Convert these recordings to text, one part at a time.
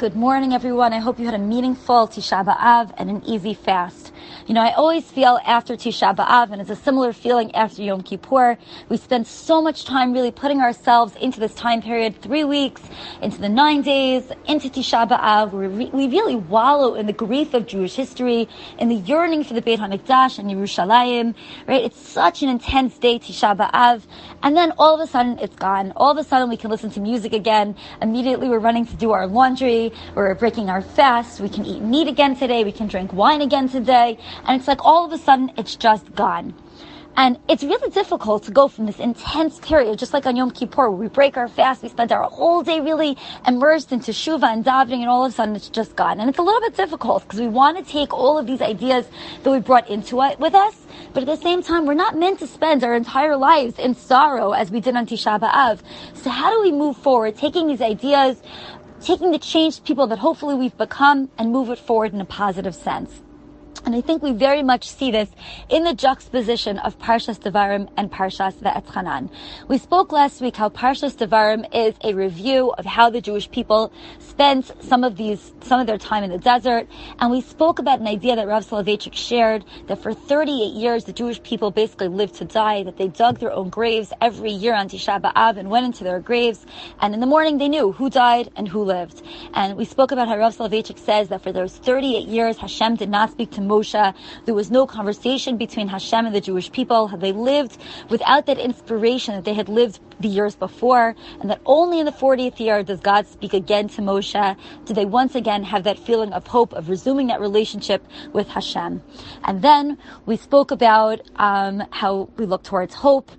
Good morning, everyone. I hope you had a meaningful Tisha B'Av and an easy fast. You know, I always feel after Tisha B'Av, and it's a similar feeling after Yom Kippur, we spend so much time really putting ourselves into this time period, 3 weeks, into the 9 days, into Tisha B'Av, where we really wallow in the grief of Jewish history, in the yearning for the Beit HaMikdash and Yerushalayim, right? It's such an intense day, Tisha B'Av, and then all of a sudden it's gone. All of a sudden we can listen to music again. Immediately we're running to do our laundry. We're breaking our fast. We can eat meat again today. We can drink wine again today. And it's like all of a sudden it's just gone. And it's really difficult to go from this intense period, just like on Yom Kippur, where we break our fast, we spend our whole day really immersed into Shuvah and davening, and all of a sudden it's just gone. And it's a little bit difficult because we want to take all of these ideas that we brought into it with us, but at the same time, we're not meant to spend our entire lives in sorrow as we did on Tisha B'Av. So how do we move forward, taking these ideas, taking the changed people that hopefully we've become, and move it forward in a positive sense? And I think we very much see this in the juxtaposition of Parshas Devarim and Parshas Ve'etchanan. We spoke last week how Parshas Devarim is a review of how the Jewish people spent some of their time in the desert. And we spoke about an idea that Rav Soloveitchik shared, that for 38 years the Jewish people basically lived to die, that they dug their own graves every year on Tisha B'Av and went into their graves. And in the morning they knew who died and who lived. And we spoke about how Rav Soloveitchik says that for those 38 years Hashem did not speak to Moshe. There was no conversation between Hashem and the Jewish people. They lived without that inspiration that they had lived the years before, and that only in the 40th year does God speak again to Moshe. Do they once again have that feeling of hope, of resuming that relationship with Hashem? And then we spoke about how we look towards hope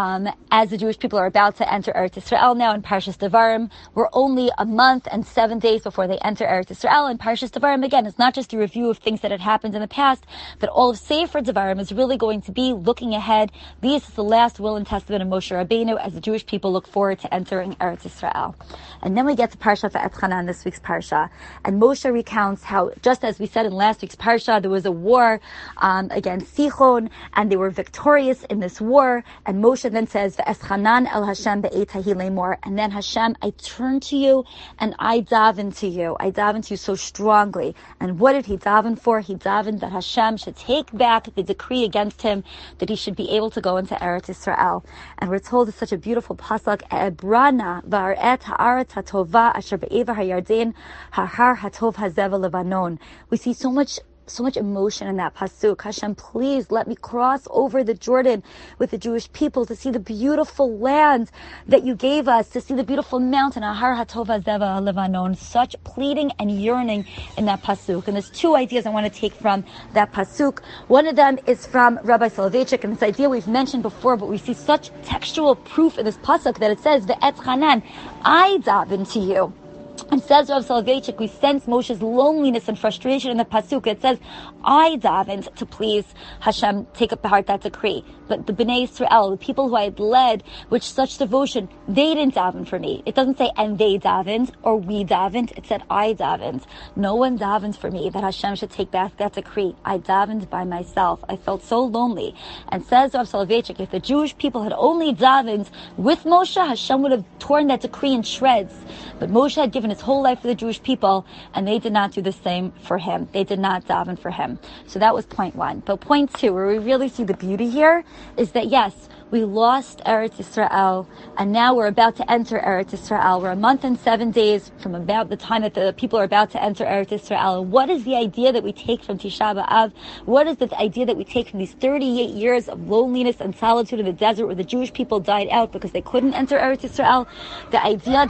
as the Jewish people are about to enter Eretz Yisrael now in Parshas Devarim. We're only a month and 7 days before they enter Eretz Yisrael. And Parshas Devarim, again, is not just a review of things that had happened in the past, but all of Sefer Devarim is really going to be looking ahead. This is the last will and testament of Moshe Rabbeinu as the Jewish people look forward to entering Eretz Yisrael. And then we get to Parsha Ve'etchanan, this week's Parsha. And Moshe recounts how, just as we said in last week's Parsha, there was a war against Sichon, and they were victorious in this war. And Moshe then says, Ve'eschanan el Hashem be'et hahi lemor. And then Hashem, I turn to you and I daven to you. I daven to you so strongly. And what did he daven for? He davened that Hashem should take back the decree against him, that he should be able to go into Eretz Yisrael. And we're told it's such a beautiful pasuk, Ebrana va'aret ha'aretz hatova asher be'ever ha'yarden ha'har hatov hazeva levanon. We see so much emotion in that pasuk. Hashem, please let me cross over the Jordan with the Jewish people to see the beautiful land that you gave us, to see the beautiful mountain, Ahar Hatov Hazeva Levanon. Such pleading and yearning in that pasuk. And there's two ideas I want to take from that pasuk. One of them is from Rabbi Soloveitchik, and this idea we've mentioned before, but we see such textual proof in this pasuk that it says, Ve'etchanan, I daven to you. And says Rav Soloveitchik, we sense Moshe's loneliness and frustration in the pasuk. It says, I davened to please Hashem take apart that decree. But the Bnei Yisrael, the people who I had led with such devotion, they didn't daven for me. It doesn't say, and they davened, or we davened. It said, I davened. No one davened for me that Hashem should take back that decree. I davened by myself. I felt so lonely. And says Rav Soloveitchik, if the Jewish people had only davened with Moshe, Hashem would have torn that decree in shreds. But Moshe had given his whole life for the Jewish people, and they did not do the same for him. They did not daven for him. So that was point one. But point two, where we really see the beauty here, is that yes, we lost Eretz Yisrael, and now we're about to enter Eretz Yisrael. We're a month and 7 days from about the time that the people are about to enter Eretz Yisrael. What is the idea that we take from Tisha B'Av? What is the idea that we take from these 38 years of loneliness and solitude in the desert where the Jewish people died out because they couldn't enter Eretz Yisrael? The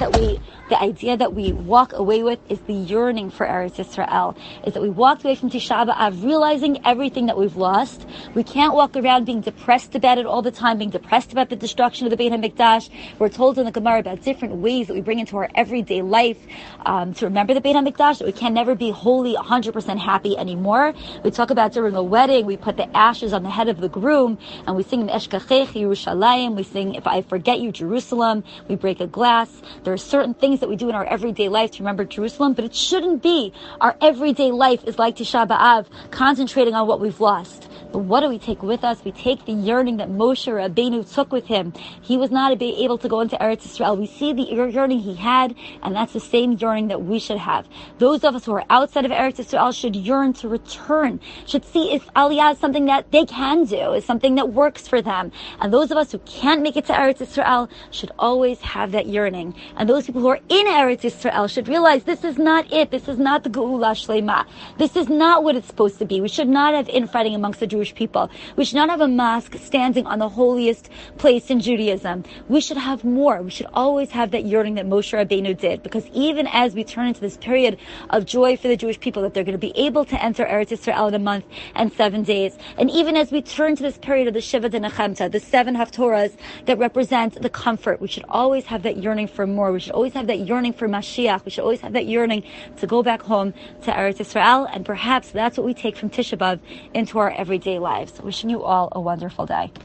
idea that we walk away with is the yearning for Eretz Yisrael. Is that we walked away from Tisha B'Av realizing everything that we've lost. We can't walk around being depressed about it all the time, being depressed about the destruction of the Beit HaMikdash. We're told in the Gemara about different ways that we bring into our everyday life to remember the Beit HaMikdash, that we can never be wholly 100% happy anymore. We talk about during a wedding, we put the ashes on the head of the groom, and we sing Eshkachech Yerushalayim, we sing If I Forget You, Jerusalem, we break a glass. There are certain things that we do in our everyday life to remember Jerusalem, but it shouldn't be our everyday life is like Tisha B'Av, concentrating on what we've lost. But what do we take with us? We take the yearning that Moshe Rabbeinu took with him. He was not able to go into Eretz Yisrael. We see the yearning he had, and that's the same yearning that we should have. Those of us who are outside of Eretz Yisrael should yearn to return, should see if Aliyah is something that they can do, is something that works for them. And those of us who can't make it to Eretz Yisrael should always have that yearning. And those people who are in Eretz Yisrael should realize this is not it. This is not the Geula Shlema. This is not what it's supposed to be. We should not have infighting amongst the Jewish people. We should not have a mosque standing on the holiest place in Judaism. We should have more. We should always have that yearning that Moshe Rabbeinu did, because even as we turn into this period of joy for the Jewish people, that they're going to be able to enter Eretz Yisrael in a month and 7 days, and even as we turn to this period of the Shiva D'Nechemta, the 7 Haftorahs that represent the comfort, we should always have that yearning for more. We should always have that yearning for Mashiach. We should always have that yearning to go back home to Eretz Yisrael, and perhaps that's what we take from Tisha B'Av into our everyday lives. Wishing you all a wonderful day.